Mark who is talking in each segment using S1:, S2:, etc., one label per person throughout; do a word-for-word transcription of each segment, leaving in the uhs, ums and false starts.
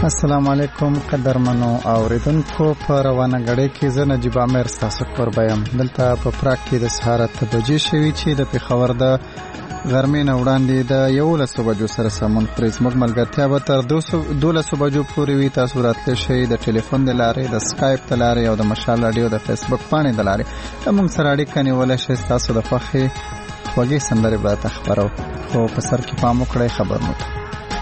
S1: السلام علیکم قدرمنو اوریدونکو په روانه غړې کې زه نجیب عامر ستاسو قربایم. دلته په پراګ کې د سهار اته بجې شوي چې د پېښور د غرمې نه وړاندې د یولسو بجو سره سمون خوري. زموږ ملګرتیا به تر دولسو بجو پورې وي. تاسو راتلی شئ د ټلیفون د لارې، د سکایپ د لارې او د مشال راډیو د فیسبوک پاڼې د لارې زموږ سره اړیکه نیولی شئ. ستاسو د خوښې خوږې سندرې به راته خپرو، خو په سر کې پام وکړئ خبرونو ته.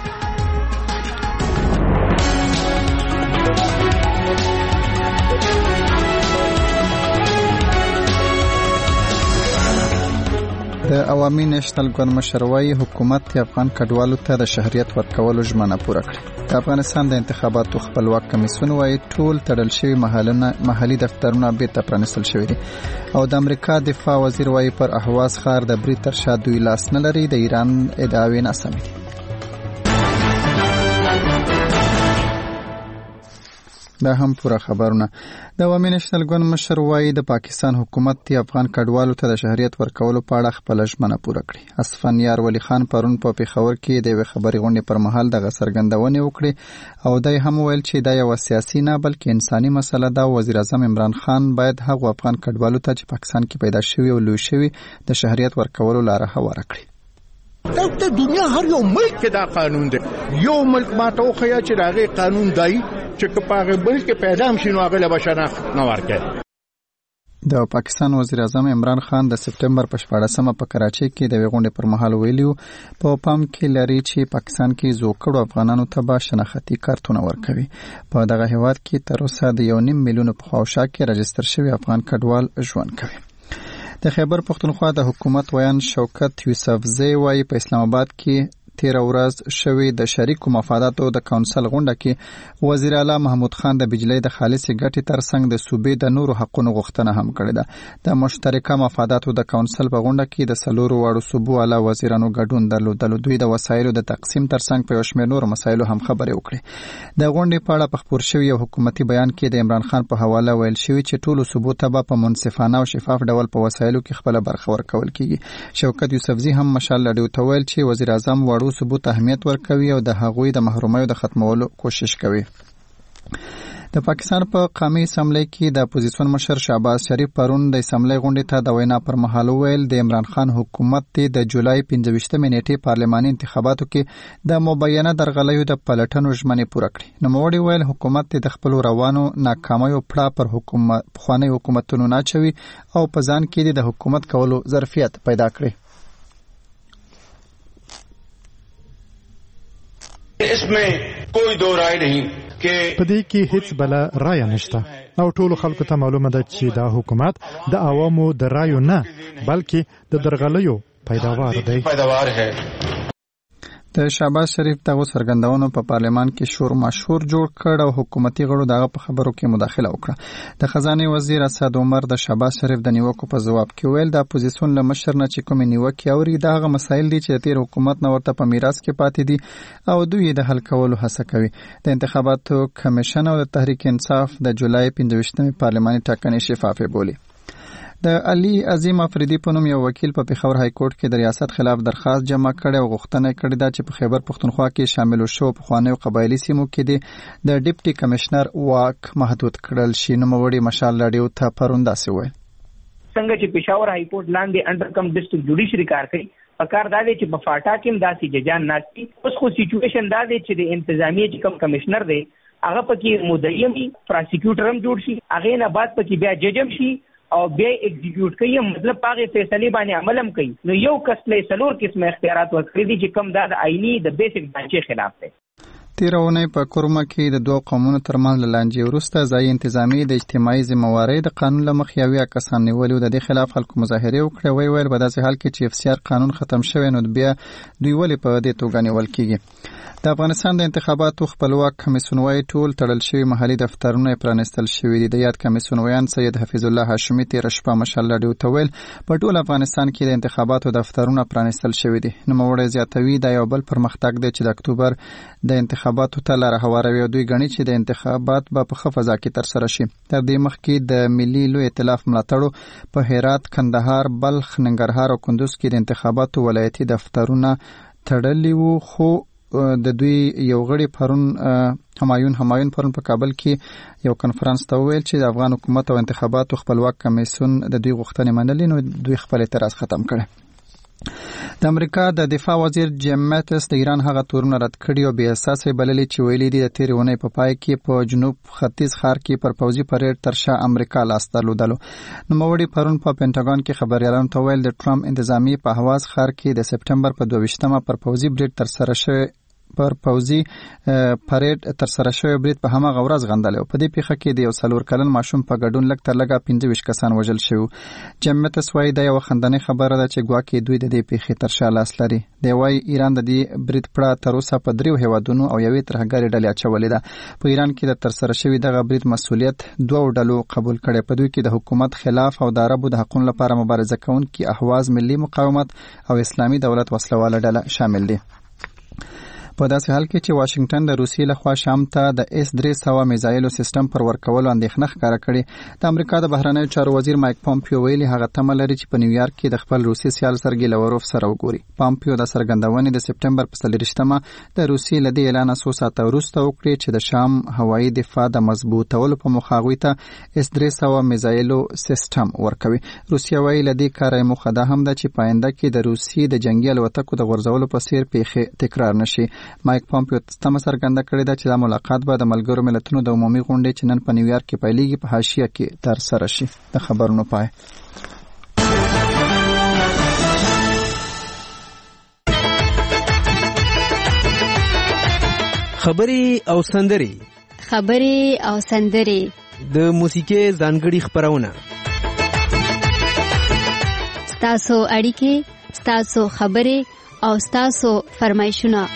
S1: د عوامي نېشنل ګوند مشر وايي حکومت د افغان کډوالو ته د شهریت ورکولو ژمنه پوره کړې. د افغانستان د انتخاباتو خپلواک کمیسیون وايي ټول تړل شوي محلي دفترونه بیرته پرانیستل شوي دي. او د امریکا دفاع وزیر وايي پر اهواز ښار د برید تر شا دوی لاس نه لري. د ایران ادعاوې ناسمې دي. دا هم پوره خبرونه. د عوامي نېشنل ګوند مشر وايي د پاکستان حکومت د افغان کډوالو ته د شهریت ورکولو په اړه خپل ژمنه پوره کړې. اسفندیار ولی خان پرون په پېښور کې د یوې خبري غونډې پر مهال دغه څرګندونې وکړې او دی هم ویل چې دا یو سیاسي نه بلکې انساني مسله ده. وزیر اعظم عمران خان باید هغو افغان کډوالو ته چې پاکستان کې پیدا شوي او لوی شوي د شهریت ورکولو لاره هواره کړي.
S2: د دنیا هر یو ملک کې دا قانون دی. یو ملک ماته وښیه چې د هغې قانون دی چې که په هغې بل کې پیدا هم شي نو هغې له به شناخت نه ورکوي.
S1: د پاکستان وزیر اعظم عمران خان د سپټمبر په شپاړسمه په کراچۍ کې د یوې غونډې پر مهال ویلي په پام کې لري چې پاکستان کې زوکړو افغانانو ته به شناختي کارتونه ورکوي. په دغه هیواد کې تر اوسه د یو نیم میلیون په خواوشا کې رجستر شوي افغان کډوال ژوند کوي. د خیبر پښتونخوا د حکومت ویان شوکت یوسفزی وايي په اسلام آباد کې تیر ورځ شوی د شریکو مفاداتو د کونسل غونډه کې وزیر اعلی محمود خان د بجلی د خالصې ګټې ترڅنګ د صوبې د نورو حقونو غوښتنه هم کړې ده. د مشترکه مفاداتو د کونسل په غونډه کې د څلورو واړو صوبو اعلی وزیرانو ګډون درلودلو. دوی د وسایلو د تقسیم ترڅنګ په یو شمېر نورو مسایلو هم خبرې وکړې. د غونډې په اړه په خپور شوي یو حکومتي بیان کې د عمران خان په حواله ویل شوي چې ټولو صوبو ته به په منصفانه او شفاف ډول په وسایلو کې خپله برخه ورکول کیږي. شوکت یوسفزي هم مشال راډیو ته ویل چې وزیر اعظم وړو صوبو ته اهمیت ورکوي او د هغوی د محرومیو د ختمولو کوشش کوي. د پاکستان په قومي اسمبلی کې د اپوزیسیون مشر شهباز شریف پرون د اسمبلی غونډې ته د وینا پر مهال ویل د عمران خان حکومت د جولای پنځه ویشتمې نیټې پارلماني انتخاباتو کې د مبینه درغلیو د پلټنو ژمنې پوره کړې. نوموړي ویل حکومت د خپلو روانو ناکامیو پړه پر حکومت پخواني حکومتونو ناچوي او په ځان کې د حکومت کولو ظرفیت پیدا کړي.
S3: इसमें कोई दो राय नहीं कि
S4: پدې کې هیڅ بل رائے نشته او ټول خلکو ته معلومه ده چې دا حکومت د عوامو د رایو نه بلکې د درغلیو پیداوار دی.
S3: پیداوار ہے.
S1: د شهباز شریف دغه څرګندونو په پارلمان کې شور مشهور جوړ کړ او حکومتي غړو دغه په خبرو کې مداخله وکړه. د خزانه وزیر اسد عمر د شهباز شریف د نیوکو په ځواب کې ویل د اپوزیسیون له مشر نه چې کومې نیوکې اوري دغه مسایل دي چې تیر حکومت نه ورته په میراث کې پاتې دي او دوی د حل کولو هڅه کوي. د انتخاباتو کمیشن او د تحریک انصاف د جولای پنځه ویشتمې پارلماني ټاکنې شفافې بولي. د علي عظیم افریدي په نوم یو وکیل په پېښور های کورټ کې د ریاست خلاف درخواست جمع کړی او غوښتنه کړې ده چې په خیبر پښتونخوا کې شامل شو پخوانیو قبایلي سیمو کې د ډیپټي کمشنر واک محدود کړل شي. نوموړي مشال راډیو ته پرون داسې ویل
S5: څنګه چې پېښور های کورټ لاندې انډر کم ډسټرکټ جوډیشري کار کوي په کار دا دی چې په فاټا کې داسې ججان ناشتي. اوس خو سچویشن دا دی چې د انتظامیه چې کم کمشنر دی هغه پکې مدعیم پراسیکیوټر هم جوړ شي، هغې نه بعد پکې بیا جج هم شي او بیا ایگزیکیوټ کوي، مطلب هغه فیصله باندې عمل هم کوي. نو یو کس له څلور قسمه اختیارات ورکړي دي چې کم دا د آئینی د بیسیک ډانچې خلاف دی.
S1: تیرونه په کورما کې د دوه قومونو ترمنځ لانجې وروسته ځای انتظامی د اجتماعي ذمہواری د قانون له مخې یو کسان نیولي د دې خلاف خلکو مظاهره وکړه. وی ویل په داسې حال کې چې اف سی آر قانون ختم شوی نو بیا دوی ولې په دې توګه نیول کیږي. د افغانستان د انتخاباتو خپلواک کمیسیون وايي ټول تړل شوي محلي دفترونه پرانیستل شوي دي. د یاد کمیسیون ویان سید حفیظ الله هاشمي تیر شپه مشال راډیو ته ویل په ټول افغانستان کې د انتخاباتو دفترونه پرانیستل شوي دي. نوموړی زیاتوي دا یو بل پرمختګ دی چې د اکتوبر د انتخاباتو ته لاره هواروي او دوی ګڼي چې د انتخابات به په ښه فضا کې ترسره شي. تر دې مخکې د ملي لوی ائتلاف ملاتړو په هرات، کندهار، بلخ، ننګرهار او کندوز کې د انتخاباتو ولایتي دفترونه تړلي وو، خو د دوی یو غړي پرون همایون همایون پرون په کابل کې یو کنفرانس ته ویل چې د افغان حکومت او انتخاباتو خپلواک کمیسیون د دوی غوښتنې منلې، نو دوی خپل اعتراض ختم کړي. د امریکا د دفاع وزیر جیم ماتس د ایران هغه تورونه رد کړي او بې اساسه بللې چې ویلي دي د تیرې اونۍ په پای کې په جنوب ختیځ ښار کې پر پوځي پریډ تر شا امریکا لاس درلودلو. نوموړي پرون په پینټاګون کې خبريالانو ته ویل د ټرمپ انتظامی په هواز ښار کې د سپټمبر په دوه ویشتمه پر پوځي بریډ تر سره شوی پر پوځي پریډ تر سره شوی بریډ په هماغه ورځ غندل او په دې پیښه کې د یو څلور کلن ماشوم په ګډون لږ تر لږه پنځه ویشت کسان وژل شوي. جیم ماتس وایي دا یو خندنۍ خبره ده چې ګواکې دوی د دې پیښې تر شا لاس لري. دی وایي ایران د دې بریډ پړه تر اوسه په دریو هیوادونو او یوې ترهګرې ډلې اچولې ده. په ایران کې د تر سره شوي دغه بریډ مسؤلیت دوه ډلو قبول کړی. په دوی کې د حکومت خلاف او د عربو د حقوقو لپاره مبارزه کوونکي احواز ملي مقاومت او اسلامي دولت وسلواله ډله شامل دي. په داسې حال کې چې واشنگټن د روسیې لخوا شام ته د اس درې سوه میزایلو سیستم پر ورکولو اندېښنه ښکاره کړې. د امریکا د بهرنیو چارو وزیر مایک پامپیو ویلي هغه تمه لري چې په نیویارک کې د خپل روسي سیال سرګي لاوروف سره وګوري. پامپیو د څرګندونې د سپټمبر په څلېرویشتمه د روسیې له دې اعلان څو ساعته وروسته وکړې چې د شام هوایي دفاع د مضبوطولو په موخه هغوی ته اس درې سوه میزایلو سیستم ورکوي. روسیه وایي له دې کاره یې موخه دا هم ده چې په آینده کې د روسیې د جنګي الوتکو د غورځولو په څیر پیښې تکرار نشي. مایک پامپیو تمه څرګنده کړې ده چې دا ملاقات به د ملګرو ملتونو د عمومي غونډې چې نن په نیویارک کې پیلېږي په حاشیه کې تر سره شي. د خبرونو پای.
S6: خبرې او سندرې
S7: خبرې او سندرې
S6: د موسیقۍ ځانګړي خبرونه
S7: ستاسو اړیکې ستاسو خبرې او ستاسو فرمایشونه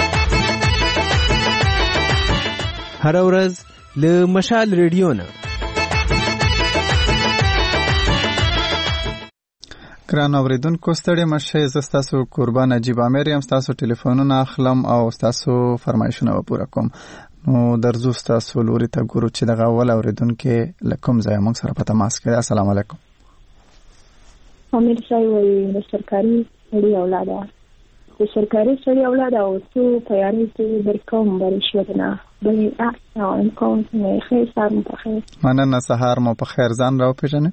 S6: هر ورځ له مشال ریډیو نه.
S1: ګران اوریدونکو ستړي مشه، زه ستاسو قربان نجیب عامر یم. ستاسو ټلیفونونه اخلم او ستاسو فرمایشونه به پوره کوم. نو درځو ستاسو لوري ته ګورو چې دغه اول اوریدونکو لکم ځای موږ سره په تماس کې. السلام علیکم.
S8: امیر صاحب وایي د سرکاري سړي اولاده د سرکاري سړي اولاده او څو پیاري چې برکوم برشوت نه بلی احسا و امکان کنه خیلی سر مو بخیر.
S1: مننه، سهار مو بخیر. ځان راو پیژنه؟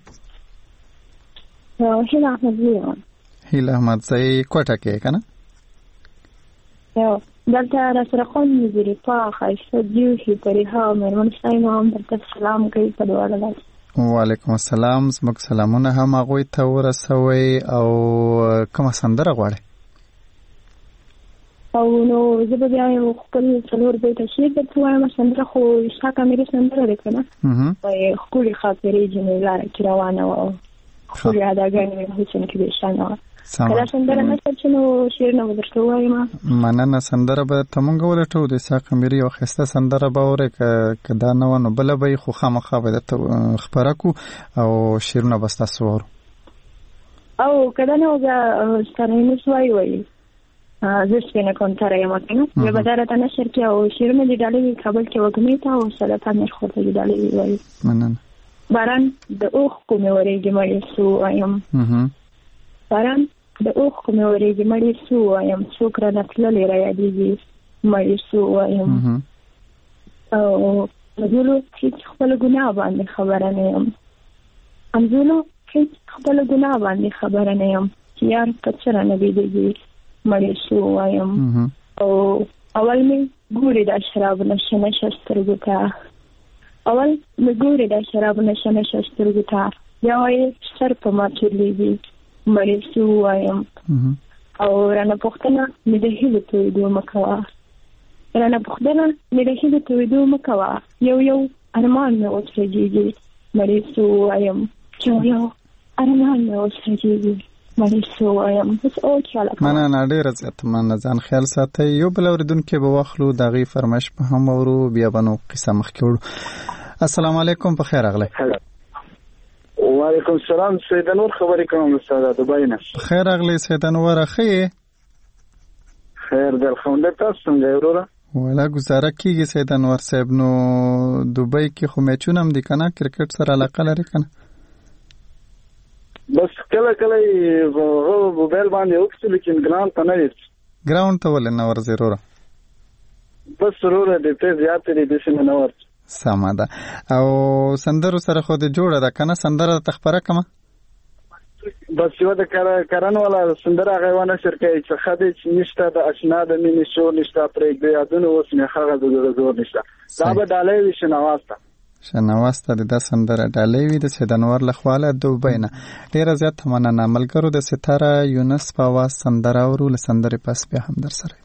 S8: هیله احمدزی هم.
S1: هیله احمدزی کوټه کې کنه؟
S8: یا دلته رسول خان میذاری پا خیشت جیوشی پری ها مرمان سایم هم دلته سلام کوي په دواره لای.
S1: وعلیکم السلام. زموږ سلامونه هم هغوی ته ورسوي. او کومه سندره غواړئ؟
S8: او نو زه به بیا یو خپل څلور بیته شعر درته وایم. سندره خو اسحاق امیري سندره ده که نه؟ وایي ښکلې خاطرې جنې لاره کې روانه وه او ښکلې اداګانې مې حسن کې بېشانه وه. که دا سندره نشته چې نو شعرونه به درته ووایم.
S1: مننه. سندره به ته مونږ ولټوو. د اسحاق امیري یو ښایسته سندره به اورئ. که دا نه وه نو بله به یې خو خامخا به درته خپره کړو او شعرونه به ستاسو واورو.
S8: او که دا نه وه بیا ستانینوس وایي وایي زه سپینه کونتره یم کنه. بیا به دا راته نشر کې او شعرونه دې ډالۍ کابل کې وږمې ته او سلطه امیر خور ته دې ډالۍ وایي.
S1: مننه.
S8: باران د اوښکو مې ورېږي مړې سو وایم. باران د اوښکو مې ورېږي مړې سو وایم. څوک رانه تللې رایادېږي مړې سو وایم. او همزولو هېڅ خپله ګناه باندې خبره نه یم. همزولو هېڅ خپله ګناه باندې خبره نه یم چې یار په څه رانه بېدېږي مړې سو وایم. او اول مې ګورې دا شراب نشه نشه سترګو ته اول مې ګورې دا شراب نشه نشه سترګو ته بیا وایې سر په ما چورلېږي مړې سو وایم. او رانه پوښتنه مې د هیلو تویېدو مه کوه رانه پوښتنه مې د هیلو تویېدو مه کوه یو یو ارمان مې اوس رژېږي مړې سو وایم. یو یو ارمان مې اوس رژېږي مړې سو وایم. اوس او خیال کوه.
S1: مننه. ډېره زیاته مننه. ځان خیال ساتئ. یو بل اورېدونکی به واخلو، د هغې فرمایش به هم اورو، بیا به نو قصه مخکې وړو. السلام علیکم. په خیر راغلی.
S9: وعلیکم السلام. سید انور خبرې کوم استاد دبی نه.
S1: په خیر راغلی سید انور. ښه یې؟
S9: خیر دی الحمدلله. تاسو څنګه یې وروره؟
S1: ولا گزاره کیږي سید انور صاحب. نو دوبۍ کې خو میچونه هم دي که نه؟ کرکټ سره علاقه لري که نه؟
S9: بس کله کله یې موبایل باندې وکړو لیکن ګراوند ته نه ویل.
S1: ګراوند ته ولې نه ورځې وروره؟
S9: بس سرور دې ته زیات دې د سیمنور
S1: سمه ده. او سندرو سره خو د جوړه ده کنه سندره تخبره کما
S9: بس یو د کرن ولا سندره غوانه شرکې چې خدای چې نشته د اشنا د مینې شو نشته پرې د یادونه اوس نه خغه د زور نشته دا به ډالۍ وي شنواسته
S1: شنواسته د سندره ډالۍ وي د سیدنور لخواله دوبۍ نه. ډیره زیات مننه ملګرو د ستاره یونس په आवाज سندره ورو له سندره پس بیا هم در سره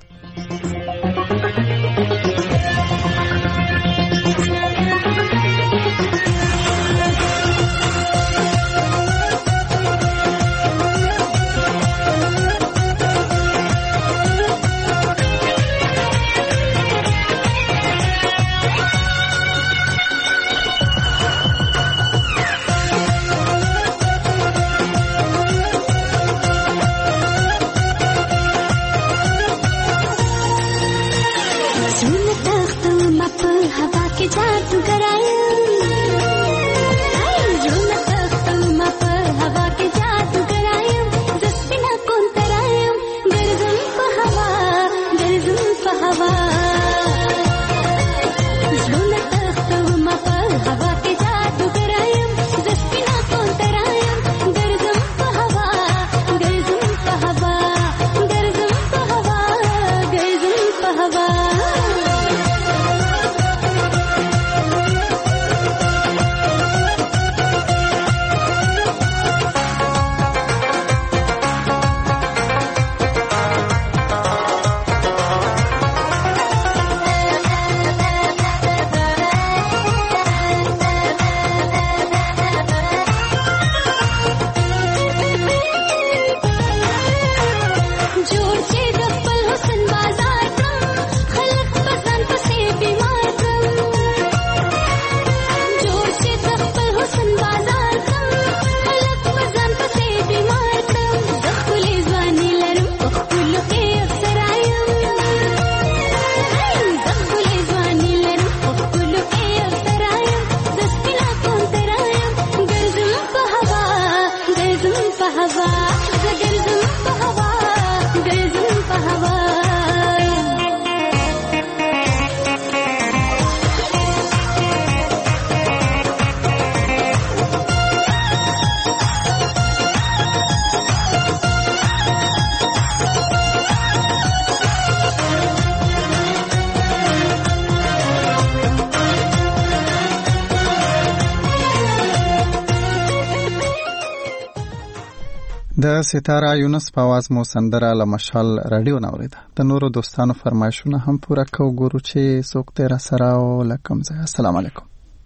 S1: د ستاره یونس په आवाज مو سندره له مشال رادیو نوریده. د نورو دوستانو فرمایشونه هم پوره کو ګورو چې څوک تیر سره او لکم زه. السلام علیکم.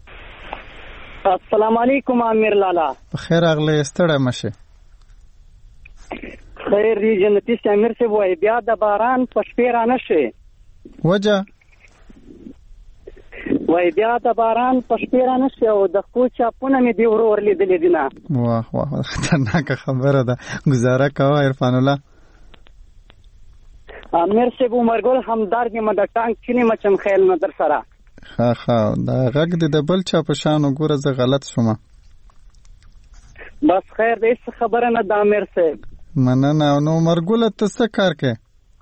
S10: السلام علیکم امیر لالا.
S1: خیر اغله ستړی مشه.
S10: خیر دی جنتی امیر سے وای بیا د باران پښپې را نشي.
S1: وجه
S10: وای بیا د باران پښپې را نشي او د خو چاپونه می دی ورور لیدل دي نه.
S1: واه واه خطرناک خبره ده. گزاره کوه عرفان الله.
S10: امیر سے عمرګل همدارګي مده ټانک چینه مچم خیال نه در سره.
S1: ها ها دا غږ د بل چا په شان وګوره زه غلط شوم.
S10: بس خیر دې خبره نه د امیر سے.
S1: مننه. نو مرګول ته څه کار کوي؟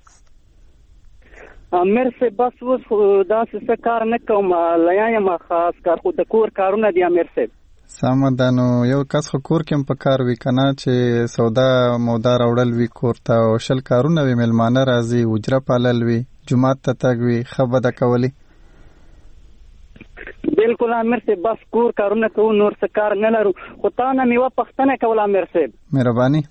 S10: امیر سے بس وس دا څه کار نه کوم لایم خاص کار خو د کور کارونه دی امیر سے.
S1: سمدانو یو کس خو کور کې په کار وی کنه چې سودا مودا راوړل وی کور ته او شل کارونه وی ملمانه راځي وجره پالل وی جمعه ته تاګ وی خبره کولی.
S10: بالکل امیر سے بس کور کارونه کوو نور څه کار نه لرو خو تا نه میوه پښتنه کول امیر سے.
S1: مهرباني.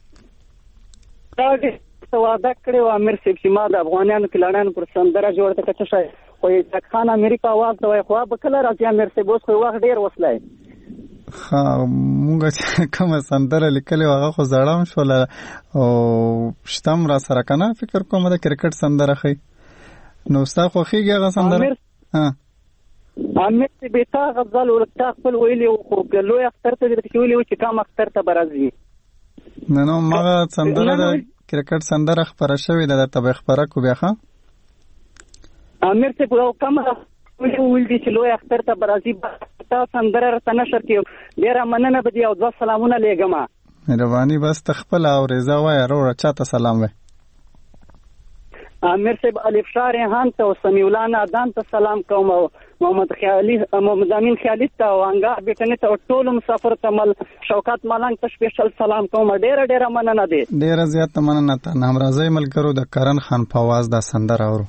S10: دا وعده کړی و امیر صاحب چې ما د افغانانو کلانانو پر سندره جوړ ته کچ شي خو یې خان امریکا आवाज دوی خو به کله راځي امیر صاحب اوس خو وخت ډیر وسلای.
S1: ها مونږه کوم سندره لیکلې هغه خو زړم شول او شتم را سره کنه فکر کوم د کرکټ سندره خي نو ستا خو خيږي هغه سندره. ها
S10: امیر صاحب تا غزل ورته خپل ویلي خو لوی اختر ته د ویلي چې کوم اختر ته برازي.
S1: نه نو ما سندره د کرکټ سندره خبره شوې ده ته خبره کو بیا ښه.
S10: امیر صاحب او کوم ویل دي چې لوی اختر ته برازي تا سندره رته نشر کیو ډیر مننه بدی او ځو سلامونه لګما.
S1: مهرباني بس تخپل او رضا وای وروړه چاته سلام وای.
S10: امیر صاحب الف شاه ریحان ته او سمیع الله نادان ته سلام کوم او محمد خیالي محمد امین خیالي ته او انګار بیٹنه ته ټول مسافر ته مل شوکت ملنګ ته سپیشل سلام کوم. ډیر ډیر مننه دي.
S1: ډیر زیات مننه ته. نامرازي ملګرو د کرن خان په आवाज دا سندره اورو.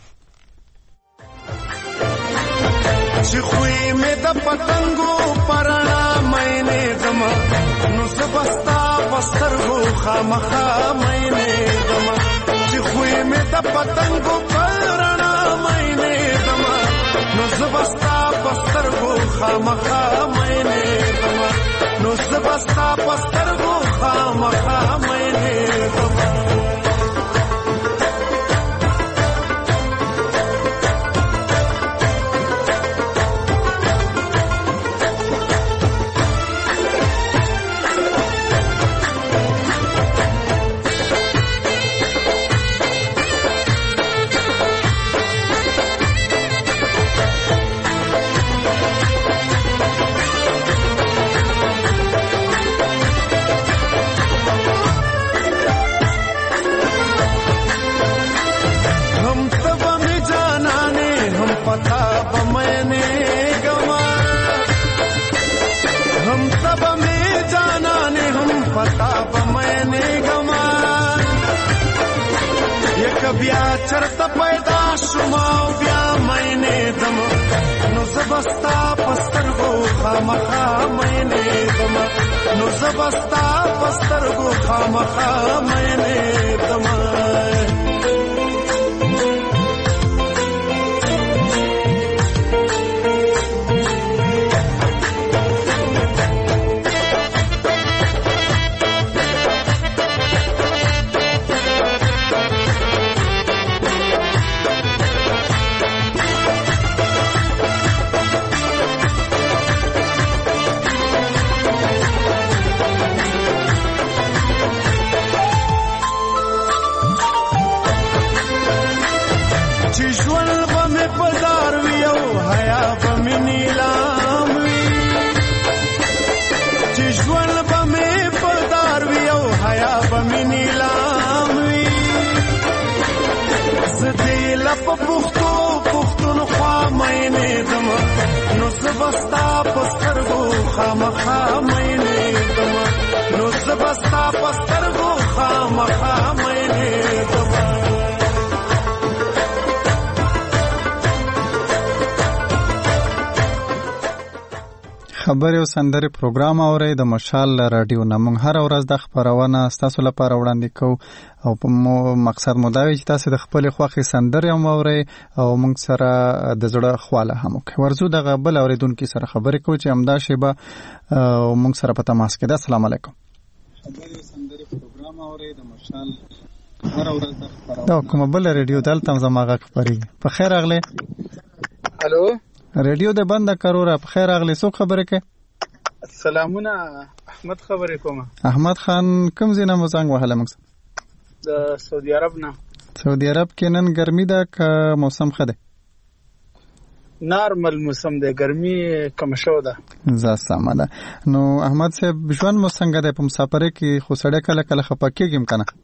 S11: چې خوې مې د پتنګو پرانا مینه دما نو سبستا بسترغو خامخا مینه دما چې خوې مې د پتنګو پرانا مینه دما نو سبستا بسترغو خامخا مینه دما نو سبستا بسترغو خامخا مینه دما بیا چرته پیدا شوما بیا مینه دم نو زبستا پسترغو خامخا مینه دم نو زبستا پسترغو خامخا مینه دم په پختو پختونخوا مینه دم نو زبستا پسترغو خامخا مینه دم نو زبستا پسترغو خامخا مینه دم.
S1: خبري او سندري پروګرام اوري د مشال رادیو نمون هر ورځ د خبرونه تاسو لپاره وړاندې کوو او په مقصد مو دا وي چې تاسو د خپل خوخي سندري هم اوري او موږ سره د زړه خواله هم کوي. ورزو د غبل اوریدونکو سره خبرې کوو چې امدا شیبه او موږ سره په تماس کې ده. السلام علیکم. خبري او سندري پروګرام اوري د مشال هر ورځ د خبرونه دا کومه بل رادیو دلته زماغه خبري په خیر اغله.
S12: الو
S1: ریډیو د بند کړو را په خیر اغلی څوک خبره کوي؟
S12: سلامونه احمد خبرې کوم.
S1: احمد خان کوم ځای مو څنګه وهله موږ؟
S12: د سعودي عرب نه.
S1: سعودي عرب کې نن ګرمي ده که موسم ښه دی؟
S12: نارمل موسم دی، ګرمي کم شو ده.
S1: زه سمه ده. نو احمد صاحب ژوند مو څنګه دی په مسافرۍ کې؟ خو سړی کله کله خفه کېږي هم که نه؟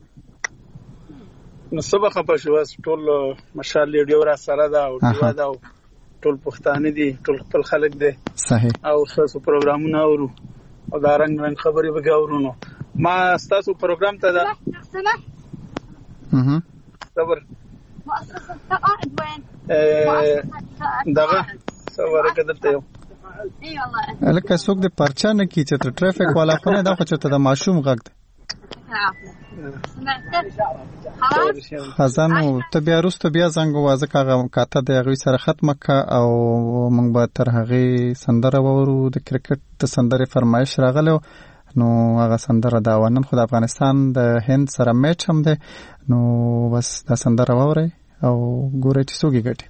S12: نو څه به خفه شو، ټول ماشاءالله ډېر را سره ده او ډېر ده او ټول پښتانه دي، ټول خپل خلک دي.
S1: صحیح.
S12: او تاسو پروګرامونه اورو او دا رنګ رنګ خبرې به اورو. نو ما تاسو پروګرام ته ده
S1: اها
S12: صبر دغه صبر کېدته یو
S1: الکه څوک د پرچا نه کی چې ټریفیک والا خو نه دا خو چې د ماشوم غږ دی. خزانو ته بیا وروسته بیا زنګ وازه کاغه کاته د هغوی سره ختمه که او موږ به تر هغې سندره واورو. د کرکټ د سندرې فرمایش راغلی نو هغه سندره دا وه. نن خو د افغانستان د هند سره میچ هم دی نو بس دا سندره واورئ او ګورئ چې څوک یې ګټي.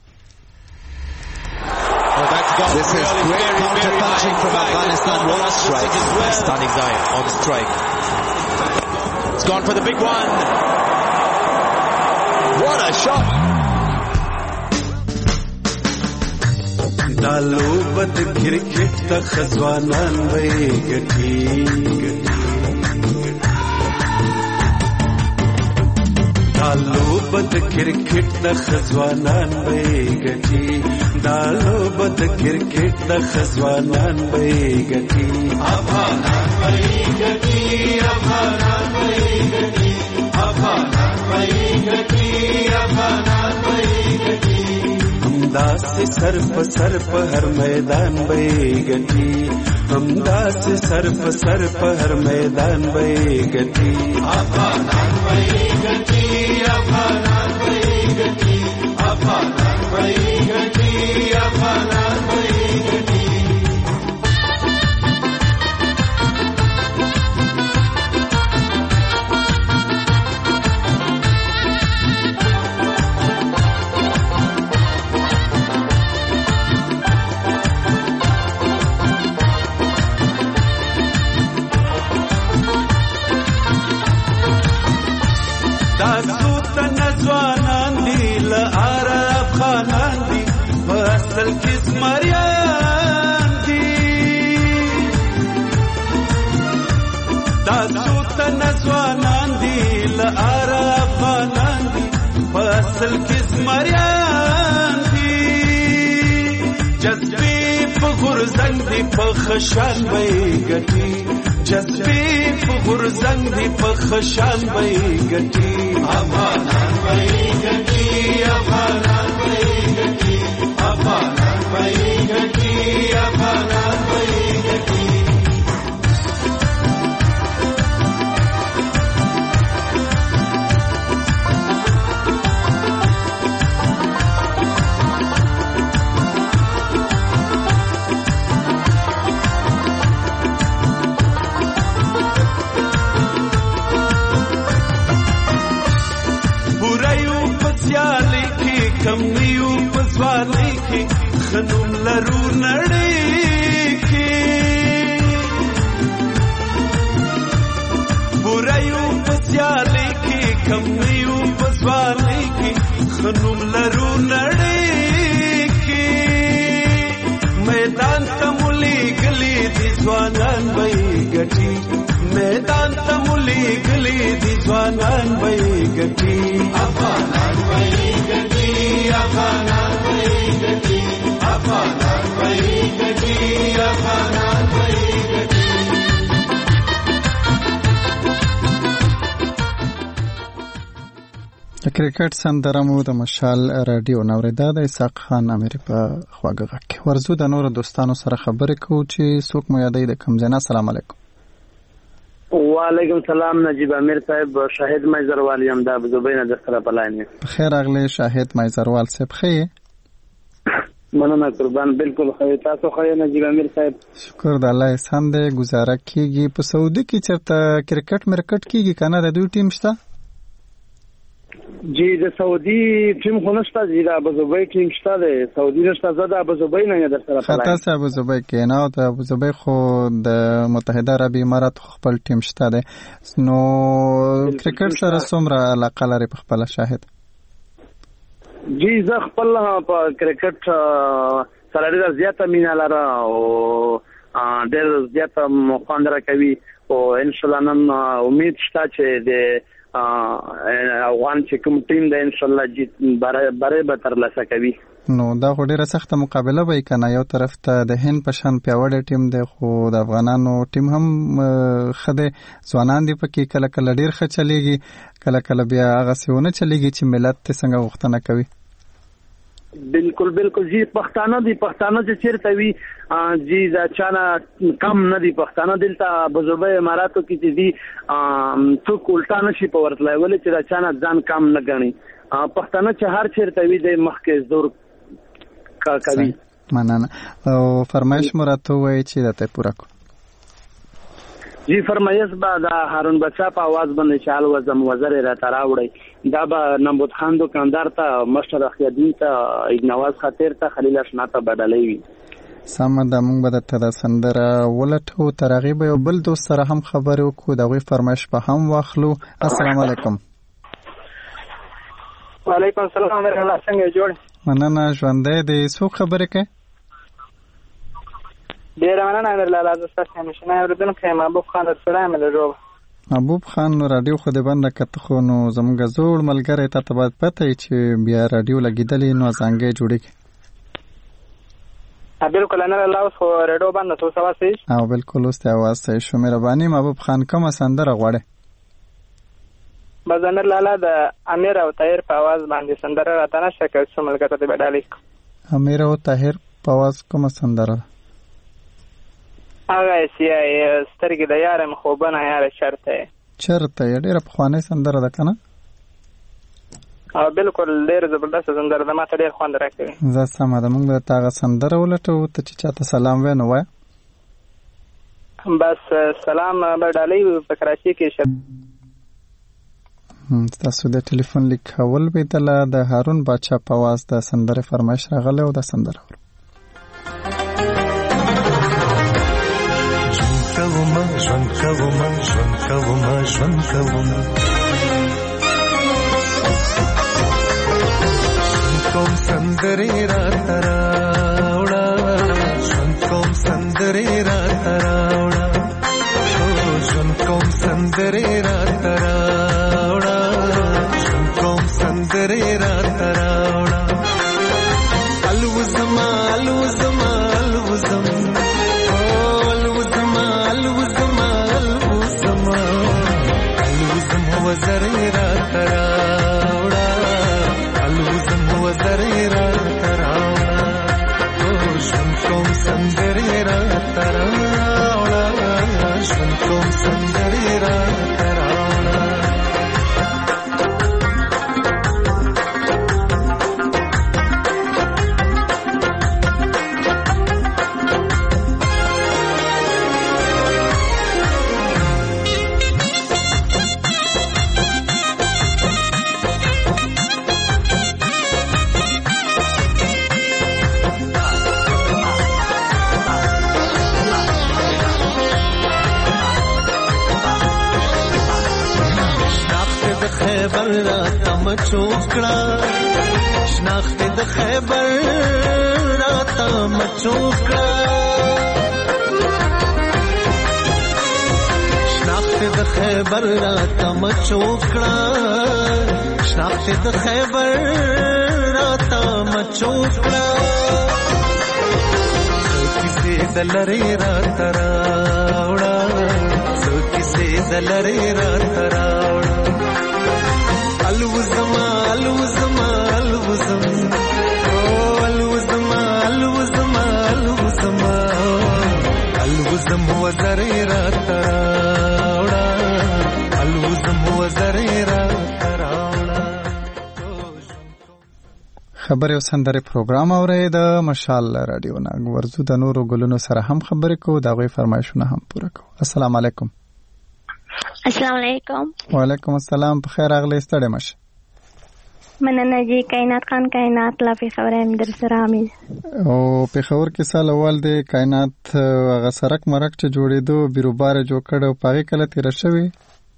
S13: This is great counter-punching from Afghanistan. What a strike. Stunning Zayn on strike. It's gone for the big one. What a shot.
S11: Dalu bad cricket ta khazwanan vai gati دا لوبه د کرکټ د خزوانان به ګټي دا لوبه د کرکټ د خزوانان به ګټي افغانان به ګټي افغانان به ګټي افغانان به ګټي افغانان به ګټي همدا سے سر په سر په هر میدان به ګټي همدا سے سر په سر په هر میدان به ګټي افغانان به ګټي افغانان به ګټي افغانان به ګټي افغانان به ګټي اصل کس مریان دی جذبی په غرزنګ دی په خشان وای ګټي جذبی په غرزنګ دی په خشان وای ګټي افغانان وای ګټي افغانان وای ګټي افغانان وای ګټي افغانان وای ګټي کم نیو پسوالی کی خنوم لرو نړۍ کی بورایو پسوالی کی کم نیو پسوالی کی خنوم لرو نړۍ کی میدان تمولی گلی دی ځوانان وای ګټي میدان تمولی گلی دی ځوانان وای ګټي افغانان وای ګټي افغانان وای ګټي افغانان وای ګټي افغانان وای ګټي
S1: د کرکټ سندره مو د مشال رادیو نوریدا د اسحاق خان امیر په خواږه غږ کې ورزو د نور دوستانو سره خبرې کوو چې څوک مو یادې د کمزنه. السلام علیکم.
S14: وعلیکم سلام نجیب امیر صاحب شاهد مایزروال یم د ابوظبی نه د سره پلاین.
S1: بخیر اغلی شاهد مایزروال صاحب خیر
S14: مننه قربان بالکل خیر تاسو خیر نجیب امیر صاحب
S1: شکر د الله احسان دې گزاره کیږي. په سعودي کې چرته کرکټ مرکټ کیږي کنه د دوی ټیم شته؟
S14: جی د سعودي ټیم خو نشته جی د ابوظبی ټیم شته د سعودي نشته زه د ابوظبی نه در سره پلاین.
S1: خاطر سه ابوظبی کې نه او د ابوظبی خو د متحده عربی امارات خپل ټیم شته ده. نو کرکټ سره څومره علاقه لري په خپل شاهد؟
S14: جی زه خپل په کرکټ سره ډېر زیاته مینه لرم او ډېر زیاته خوند راکوي او ان شاء الله نن امید شته چې د افغان چې کوم ټیم د ان شاء الله جیت بره به ترلاسه کوي.
S1: نو دا خو ډیره سخته مقابله وای کنه. یو طرف ته د هند په شان پیاوړی ټیم دی خو د افغانانو ټیم هم خده ځوانان دی پکې کله کله ډیر ښه چلیږي کله کله بیا هغه سونه چلیږي چې ملت ته څنګه وختنه کوي.
S14: بالکل بالکل جی پښتانه دی پښتانه چې چیرته وی جی دا چانه کم نه دی پښتانه دلته ابوظبی اماراتو کې چې دی څوک الټا نشي په ورتلای ولې چې دا چانه ځان کم نه غني پښتانه چې هر چیرته وی د مخکې زور کوي.
S1: مننه او فرمایش مراته وای چې دته پورا کو.
S14: جی فرمایش با دا هارون بچا په आवाज باندې چال وزم وزر را تراوړی دا به نمبود خان دکاندار ته مشر اخیدین ته نواز خاطر ته خلیل اشنا ته بدلې وي.
S1: سم د موږ به د سندره ولټو ترغیب یو بل دوست سره هم خبرې وکړو دا غوي فرمایش په هم واخلو. السلام علیکم.
S15: وعلیکم السلام ورحمت څنګه جوړ
S1: مننه ژوندې دې څو خبرې کې
S15: ډیر مننه امیر لاله تاسو همیشه نه اوردونکو محبوب خان سره مل رو
S1: محبوب خان نو رادیو خو دې بنده کته خو نو زموږ زوړ ملګری ته ته باید پته وي چې بیا رادیو لګېدلې نو زنګې جوړېږي.
S15: بالکل نه الله اوس خو رادیو باندې څه سوا سي
S1: او بالکل اوس ته आवाज صحیح شو. مهرباني محبوب خان کومه سندره غواړې؟
S15: بزنر لالا د امیر او طاهر په आवाज باندې سندره راته نشه کوي څو ملګرو ته بدالي.
S1: امیر او طاهر په आवाज کومه سندره؟
S15: هغه سی سترګې د یارم خوبنه یار چرته
S1: چرته ډیره پخوانۍ سندره ده کنه؟
S15: او بالکل ډیر زبردست سندره ده، ما ته ډیر خوند راکوي.
S1: زه سمه ده، موږ به تاغه سندره ولټو ته چې چاته سلام وینو وای.
S15: بس سلام به ډالۍ په کراچۍ کې شه.
S1: تاسو د ټلیفون لیکول به دله د هارون باچا په आवाज د سندره فرمایش راغله او د سندره ور
S16: کوما ژوند کوما ژوند کوما ژوند کوما کوم سندري را تراوړه ژوند کوم سندري را تراوړه ژوند کوم سندري را تراوړه ژوند کوم سندري را تراوړه الوزما الوزما الوزما وزري را تراوړه الوزم وزري را تراوړه ژوند کوم سندري را تراوړه ژوند کوم سندري را تراوړه خیبر راته مچوکړه شناخت د خیبر راته مچوکړه شناخت د خیبر راته مچوکړه شناخت د خیبر راته مچوکړه څو کیسې د لرې راته راوړه څو کیسې د لرې راته راوړه الوزما الوزما الوزم او الوزما الوزما الوزما الوزم وزري را تراوړه الوزم وزري را تراوړه.
S1: خبرې او سندره پروګرام اورئ د مشال رادیو نه ورزو د نورو ګلونو سره هم خبرې کوو دا غوي فرمایشونه هم پوره کوو. السلام علیکم.
S17: السلام علیکم.
S1: وعلیکم السلام. په خیر راغلی ستړی مشه.
S17: مننه جی. کائنات خان کائنات لا په خبره هم در سره امي
S1: او په خبر کې سال اول د کائنات هغه سرک مرک چې جوړېدو بیروبار جوړ کړو پاره کله تیر شوی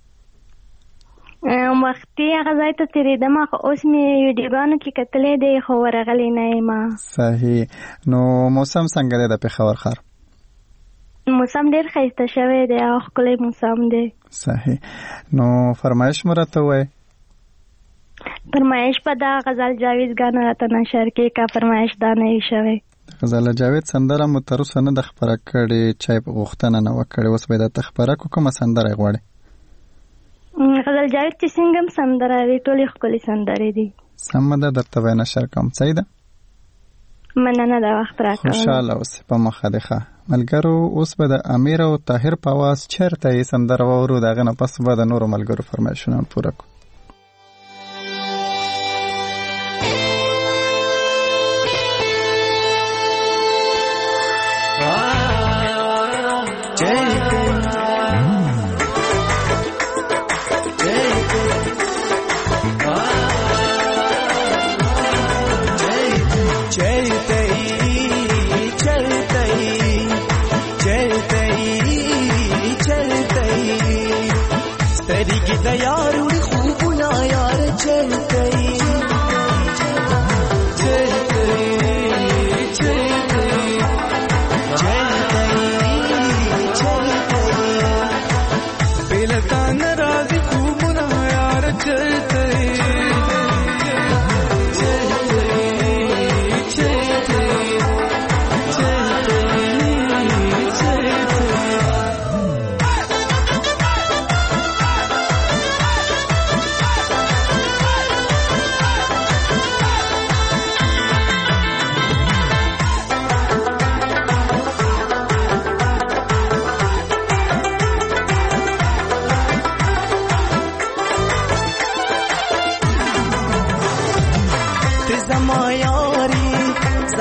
S17: وختي هغه ځای ته تیرېدم خو اوس مې ویډیوګانو کې کتلې دی خو ورغلی نه یم.
S1: صحیح. نو موسم څنګه دی د پېښور ښار؟
S17: موسم ډېر ښایسته شوی دی او ښکلی موسم دی.
S1: صحیح. نو فرمایش مو راته ووایئ.
S17: فرمایش په دا غزل جاوید ګانو راته نشر کې کا فرمایش دا نه وي شوی.
S1: غزل جاوید سندره مو تر اوسه نه د خپره کړې چا یې غوښتنه نه وکړې اوس به یې درته خپره کړو. کومه سندره یې غواړې؟
S17: غزل جاوید چې څنګه هم سندره وي ټولې ښکلې سندرې دي.
S1: سمه ده درته به یې نشر کوم. صحیح ده.
S17: مننه د وخت راکول.
S1: خوشحاله اوسې په مخه دې ښه. ملګرو اوس به د امیر او طاهر په اواز چېرته یې سندره واورو د هغې نه پس به د نورو ملګرو فرمایشونه هم پوره کړو.